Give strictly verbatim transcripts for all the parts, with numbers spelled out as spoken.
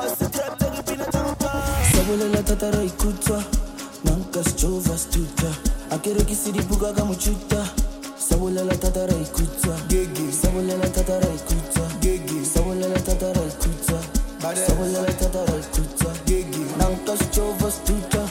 Sabolela tatara ikutwa Nanka sjova stuta Akere kisiri buga kamuchuta Sabolela tatara ikutwa Sabolela tatara ikutwa Sabolela tatara ikutwa Sabolela tatara ikutwa Nanka sjova stuta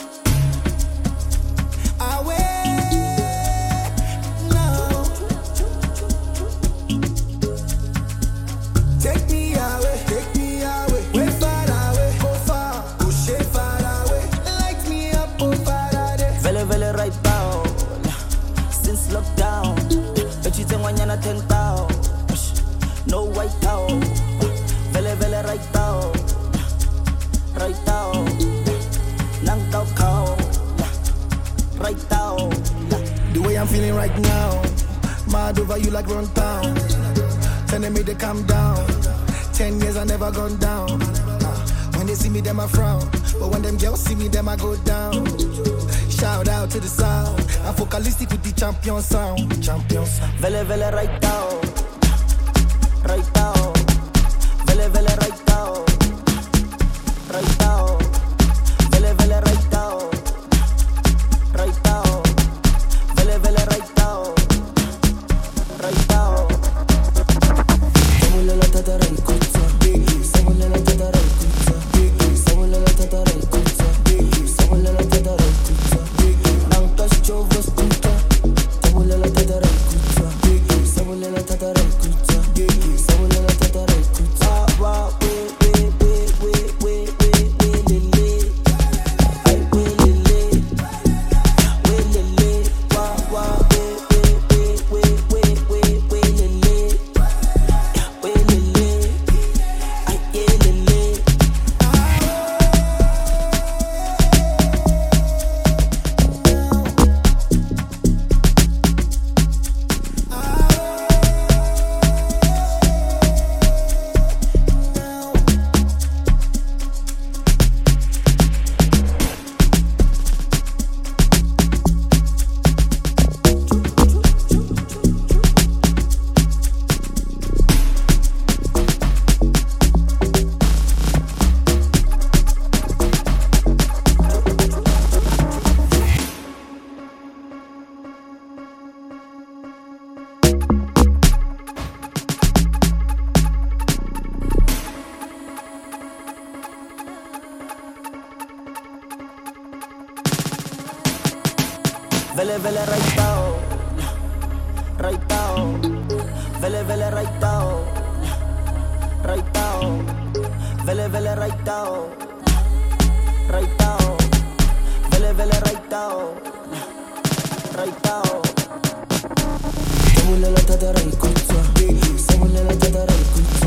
Lockdown, but you think when ten thou, no white towel, vele vele right now, right now, nang tao cow, right now. The way I'm feeling right now, mad over you like run town, telling me to calm down. Ten years I never gone down. When they see me, them I frown, but when them girls see me, them I go down. Shout out to the sound. I'm focalistic with the champion sound. Champion sound. Vele vele right now. Right now. Vele vele right now. Right now. Vele vele right now. Right now. Vele vele right now. Right now. Sabolela tatara ikutwa. Sabolela tatara ikutwa. Sabolela tatara ikutwa. Sabolela tatara ikutwa. Jova stuta, sabolela tatara ikutwa, sabolela tatara ikutwa, sabolela tatara ikutwa. Wa we we we we we we we lele, ay we lele, we lele. Wa wa we we we we we we lele, we lele, ay ye lele. Vele vele right now, right now. Vele vele right now, right now. Vele vele right now, right now. Vele vele right now, right now. Sabolela tatara ikutwa, sabolela tatara ikutwa.